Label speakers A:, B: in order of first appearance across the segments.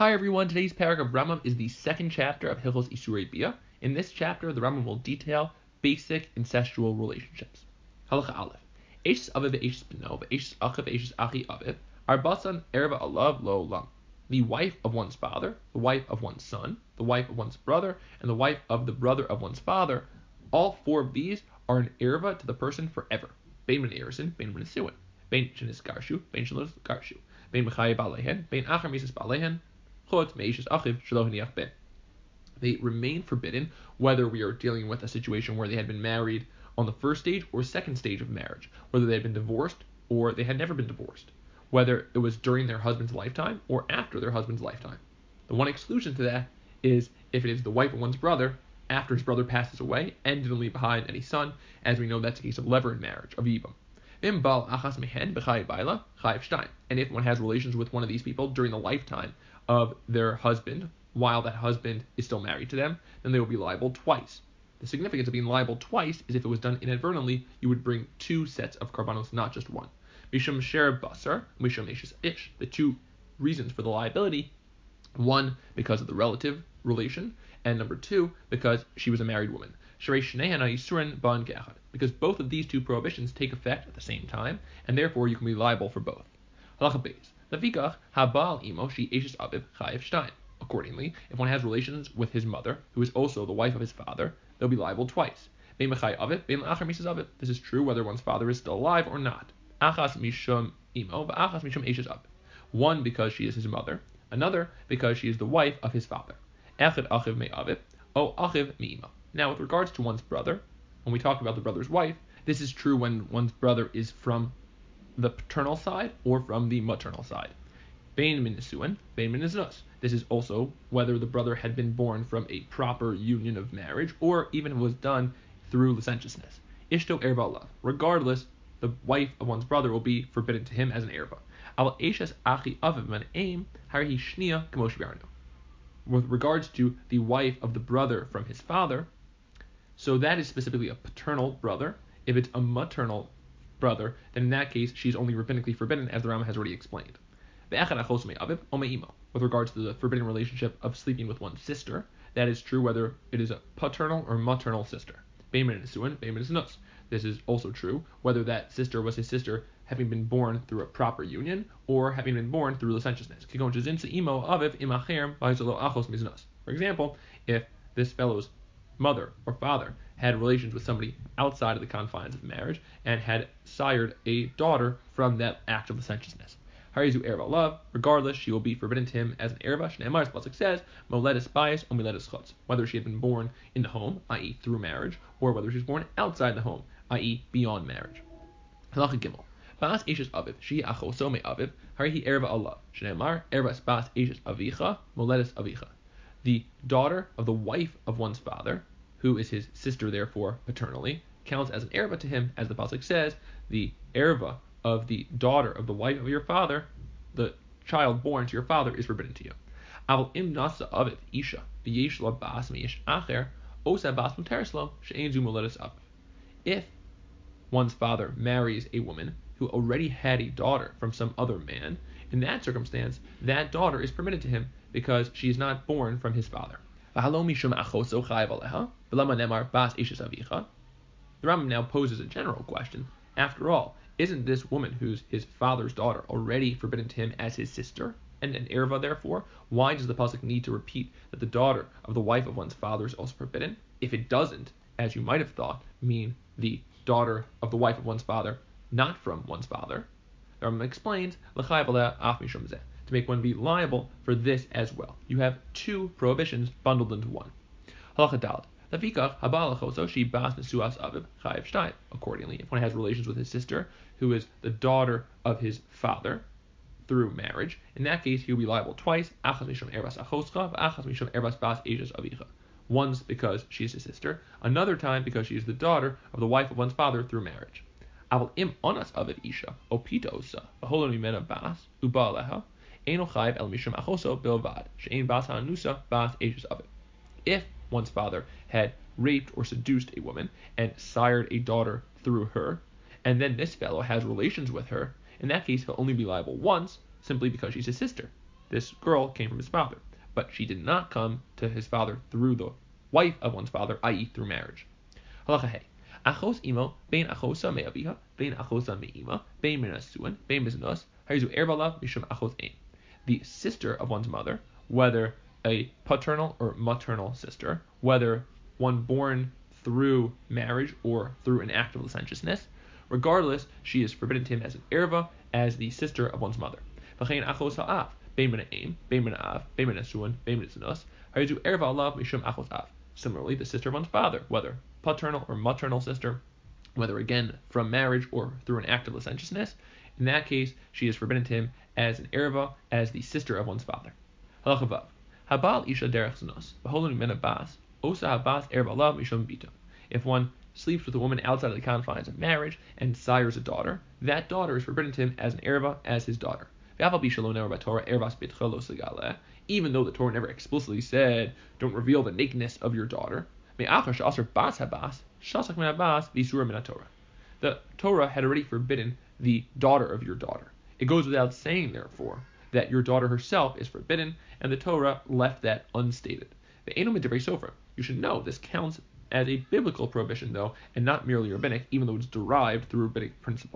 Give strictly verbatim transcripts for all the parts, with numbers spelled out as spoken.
A: Hi everyone, today's paragraph of Rambam is the second chapter of Hilchos Isurei Bia. In this chapter, the Rambam will detail basic incestual relationships. Halacha Aleph. Eishes Aviv ve'eishes Beno ve'eishes Achiv ve'eishes Achi Aviv Arbasan Erva Alav Lo Lam. The wife of one's father, the wife of one's son, the wife of one's brother, and the wife of the brother of one's father, all four of these are an erva to the person forever. Bein min erisin, bein min nisuin, bein shenis garshu, bein shelos garshu, bein mechayev alehen, bein achar mises balehen. They remain forbidden whether we are dealing with a situation where they had been married on the first stage or second stage of marriage, whether they had been divorced or they had never been divorced, whether it was during their husband's lifetime or after their husband's lifetime. The one exclusion to that is if it is the wife of one's brother after his brother passes away and didn't leave behind any son, as we know that's a case of levirate marriage, of Yibam. And if one has relations with one of these people during the lifetime of their husband, while that husband is still married to them, then they will be liable twice. The significance of being liable twice is if it was done inadvertently, you would bring two sets of karbanos, not just one. Mishum sher basar, mishum eshes ish. The two reasons for the liability: one, because of the relative relation, and number two, because she was a married woman. Because both of these two prohibitions take effect at the same time, and therefore you can be liable for both. Accordingly, if one has relations with his mother, who is also the wife of his father, they'll be liable twice. This is true whether one's father is still alive or not. One because she is his mother, another because she is the wife of his father. Now, with regards to one's brother, when we talk about the brother's wife, this is true when one's brother is from the paternal side or from the maternal side. Bein min nisuin, bein min niznus. This is also whether the brother had been born from a proper union of marriage or even was done through licentiousness. Ishto erva alav. Regardless, the wife of one's brother will be forbidden to him as an erva. Aval eshes achi aviv man aim harihi shnia k'mosh v'arnu. With regards to the wife of the brother from his father, so that is specifically a paternal brother. If it's a maternal brother, then in that case, she's only rabbinically forbidden, as the Rambam has already explained. With regards to the forbidden relationship of sleeping with one's sister, that is true whether it is a paternal or maternal sister. This is also true whether that sister was his sister having been born through a proper union or having been born through licentiousness. For example, if this fellow's mother or father had relations with somebody outside of the confines of marriage and had sired a daughter from that act of licentiousness. Harizu erva love, regardless, she will be forbidden to him as an erva. Shneimar, Pasuk says, moledis bias or miledis chutz, whether she had been born in the home, that is through marriage, or whether she was born outside the home, that is beyond marriage. Halacha Gimel. Bas eshes aviv, she achoso me aviv, harihi erva alav. Shneimar, ervas bas eshes avicha, moledis avicha. The daughter of the wife of one's father, who is his sister therefore paternally, counts as an erva to him, as the pasuk says, the erva of the daughter of the wife of your father, the child born to your father, is forbidden to you. Aval im nasa aviv isha v'yesh la bas meish acher osa bas muteres lo she'ein zu moledis aviv. If one's father marries a woman who already had a daughter from some other man, in that circumstance, that daughter is permitted to him because she is not born from his father. The Rambam now poses a general question. After all, isn't this woman who's his father's daughter already forbidden to him as his sister, and an erva therefore? Why does the pasuk need to repeat that the daughter of the wife of one's father is also forbidden, if it doesn't, as you might have thought, mean the daughter of the wife of one's father, not from one's father? The Rambam explains, to make one be liable for this as well. You have two prohibitions bundled into one. Accordingly, if one has relations with his sister, who is the daughter of his father through marriage, in that case he will be liable twice. Once because she is his sister, another time because she is the daughter of the wife of one's father through marriage. If one's father had raped or seduced a woman and sired a daughter through her, and then this fellow has relations with her, in that case he'll only be liable once, simply because she's his sister. this girl came from his father, but she did not come to his father through the wife of one's father, that is through marriage. Halacha hey. Achos imo, bein achosa me'aviha, bein achosa me'ima, bein menasuan, bein miznos, harizu erbala mishum achos ein. The sister of one's mother, whether a paternal or maternal sister, whether one born through marriage or through an act of licentiousness, regardless, she is forbidden to him as an erva, as the sister of one's mother. V'chein achos ha'av, bein mena'im, bein mena'av, bein menasuan, bein miznos, harizu erva alav mishum achos av. Similarly, the sister of one's father, whether paternal or maternal sister, whether again from marriage or through an act of licentiousness, in that case, she is forbidden to him as an erva, as the sister of one's father. Halacha vav. Habal isha derech zunos, v'holun min habas, osa habas erva alav mishum bito. If one sleeps with a woman outside of the confines of marriage and sires a daughter, that daughter is forbidden to him as an erva, as his daughter. Even though the Torah never explicitly said, don't reveal the nakedness of your daughter, the Torah had already forbidden the daughter of your daughter. It goes without saying, therefore, that your daughter herself is forbidden, and the Torah left that unstated. You should know this counts as a biblical prohibition, though, and not merely rabbinic, even though it's derived through rabbinic principle.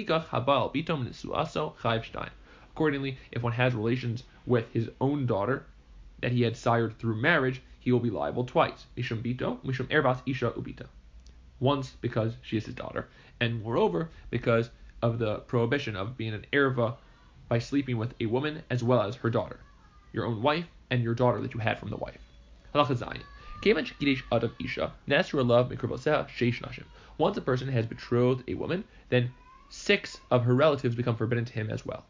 A: Accordingly, if one has relations with his own daughter that he had sired through marriage, he will be liable twice. Mishum bito, mishum ervas isha ubita. Once because she is his daughter, and moreover because of the prohibition of being an erva by sleeping with a woman as well as her daughter, your own wife and your daughter that you had from the wife. Halacha zayin. Once a person has betrothed a woman, then six of her relatives become forbidden to him as well.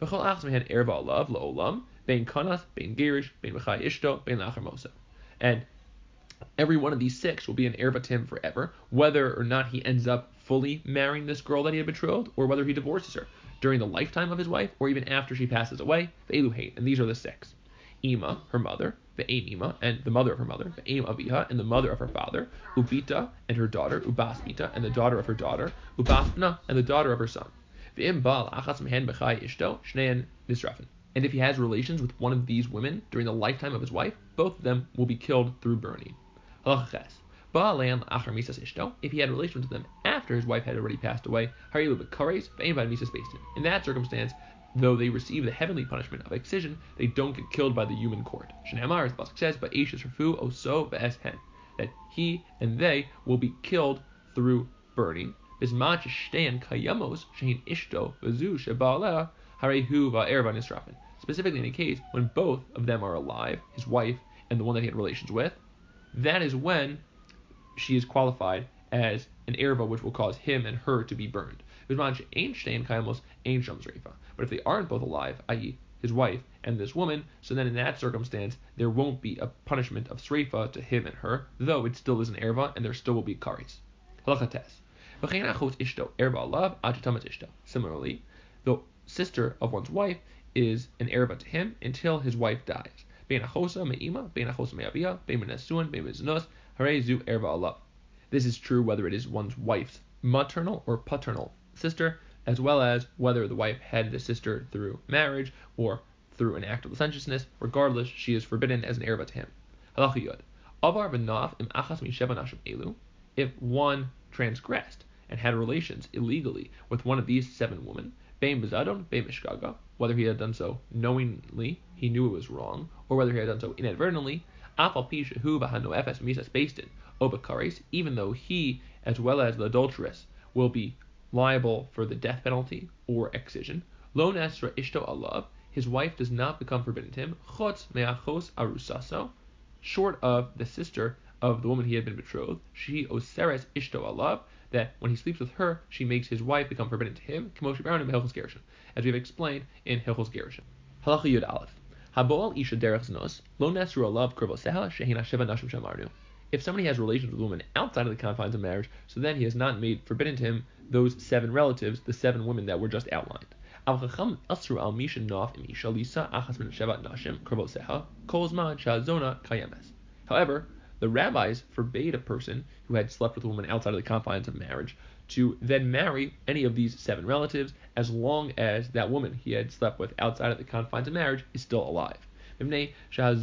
A: And every one of these six will be an erva to him forever, whether or not he ends up fully marrying this girl that he had betrothed, or whether he divorces her during the lifetime of his wife, or even after she passes away. And these are the six. Ima, her mother, Ve'em Ima, and the mother of her mother, Ve'em Aviha, and the mother of her father, Ubita, and her daughter, Ubas Bita, and the daughter of her daughter, Ubasna, and the daughter of her son. Ve'em Baal Achas Mehen B'chai Ishto, Shnean Nisrafin. And if he has relations with one of these women during the lifetime of his wife, both of them will be killed through burning. Halacha ches. Ba'alean Achar Misas Ishto, if he had relations with them after his wife had already passed away, Harilu B'kares, Ve'em Ba'ad Misas Beistin. In that circumstance, though they receive the heavenly punishment of excision, they don't get killed by the human court. Shneamar, as the pasuk says, "Ba'eshes refu oso ve'es hen," that he and they will be killed through burning. Bisman shestein kayamos shein ishto v'zu sheba'aleh harehu va'erva nisrafin. Specifically in a case when both of them are alive, his wife and the one that he had relations with, that is when she is qualified as an erva, which will cause him and her to be burned. But if they aren't both alive, that is, his wife and this woman, so then in that circumstance, there won't be a punishment of sreifa to him and her, though it still is an erva, and there still will be karis. Similarly, the sister of one's wife is an erva to him until his wife dies. This is true whether it is one's wife's maternal or paternal sister, as well as whether the wife had the sister through marriage or through an act of licentiousness. Regardless, she is forbidden as an erva to him. Halacha yod. Avar v'naf im achas misheva nashim elu. If one transgressed and had relations illegally with one of these seven women, bein bezadon, bein mishgaga, whether he had done so knowingly, he knew it was wrong, or whether he had done so inadvertently, afal pi shehu v'hanoefes misas beistin obakares, even though he, as well as the adulteress, will be liable for the death penalty or excision, lo nesra ishto alav, his wife does not become forbidden to him, chutz me'achos arusaso, short of the sister of the woman he had been betrothed, she oseres ishto alav, that when he sleeps with her, she makes his wife become forbidden to him, k'mo she'barnu b'Hilchos Gerushin, as we have explained in Hilchos Gerushin. Halacha Yud Aleph. Haboal isha derech znos, lo nesru alav kurvoseha shehin hasheva nashim shamarnu. If somebody has relations with a woman outside of the confines of marriage, so then he has not made forbidden to him those seven relatives, the seven women that were just outlined. However, the rabbis forbade a person who had slept with a woman outside of the confines of marriage to then marry any of these seven relatives as long as that woman he had slept with outside of the confines of marriage is still alive. Because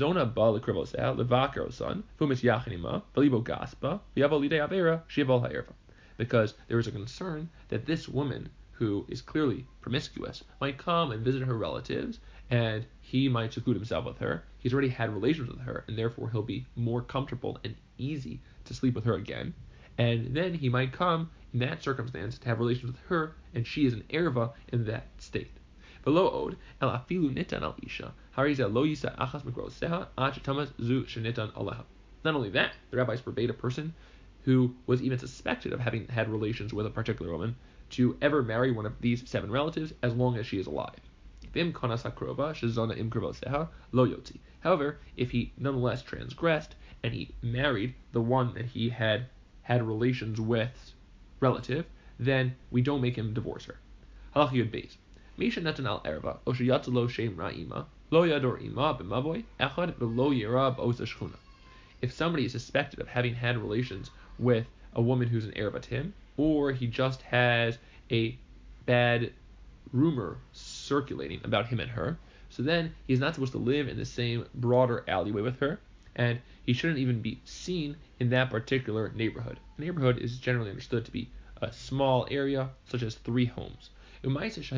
A: there is a concern that this woman, who is clearly promiscuous, might come and visit her relatives, and he might seclude himself with her. He's already had relations with her, and therefore he'll be more comfortable and easy to sleep with her again. And then he might come, in that circumstance, to have relations with her, and she is an erva in that state. Not only that, the rabbis forbade a person who was even suspected of having had relations with a particular woman to ever marry one of these seven relatives as long as she is alive. However, if he nonetheless transgressed and he married the one that he had had relations with relative, then we don't make him divorce her. Halacha Yud Beis. Misha natan al erva, o sheyatzu lo shem ra'ima, lo yador ima b'mavoy, echad v'lo yira b'osa shchuna. If somebody is suspected of having had relations with a woman who's an erva to him, or he just has a bad rumor circulating about him and her, so then he's not supposed to live in the same broader alleyway with her, and he shouldn't even be seen in that particular neighborhood. A neighborhood is generally understood to be a small area, such as three homes. In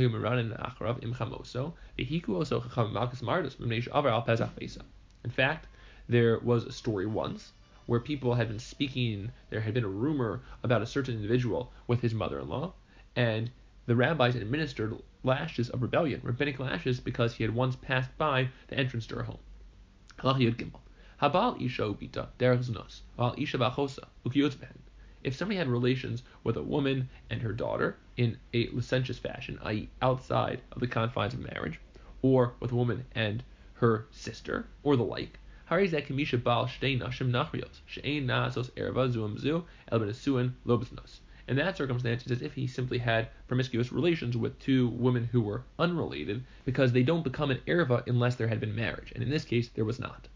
A: fact, there was a story once where people had been speaking, there had been a rumor about a certain individual with his mother-in-law, and the rabbis administered lashes of rebellion, rabbinic lashes, because he had once passed by the entrance to her home. If somebody had relations with a woman and her daughter in a licentious fashion, that is outside of the confines of marriage, or with a woman and her sister, or the like, in that circumstance, it's as if he simply had promiscuous relations with two women who were unrelated, because they don't become an erva unless there had been marriage, and in this case there was not.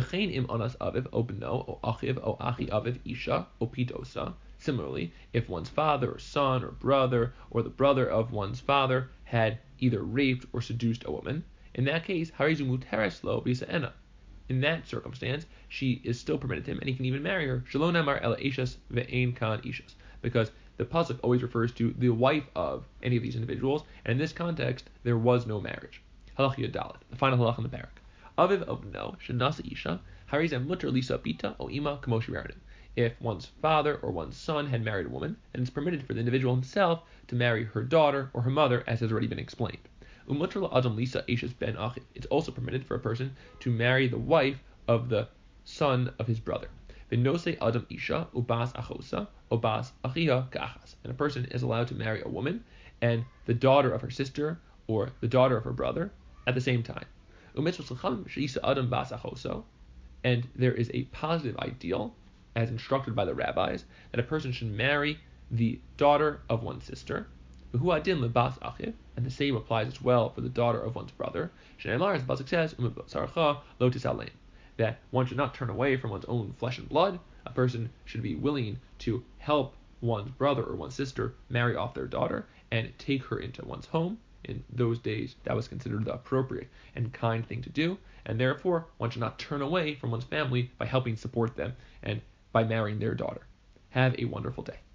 A: Similarly, if one's father or son or brother or the brother of one's father had either raped or seduced a woman, in that case, in that circumstance, she is still permitted to him, and he can even marry her. Because the pasuk always refers to the wife of any of these individuals, and in this context, there was no marriage. Halacha Yud Dalet, the final halach in the parak. Aviv obno shenasa isha harizem mutter lisa bita o ima kamoshi rardim. If one's father or one's son had married a woman, then it's permitted for the individual himself to marry her daughter or her mother, as has already been explained. It's also permitted for a person to marry the wife of the son of his brother. And a person is allowed to marry a woman and the daughter of her sister or the daughter of her brother at the same time. And there is a positive ideal, as instructed by the rabbis, that a person should marry the daughter of one's sister, and the same applies as well for the daughter of one's brother. As the pasuk says, that one should not turn away from one's own flesh and blood. A person should be willing to help one's brother or one's sister marry off their daughter and take her into one's home. In those days, that was considered the appropriate and kind thing to do, and therefore one should not turn away from one's family by helping support them and by marrying their daughter. Have a wonderful day.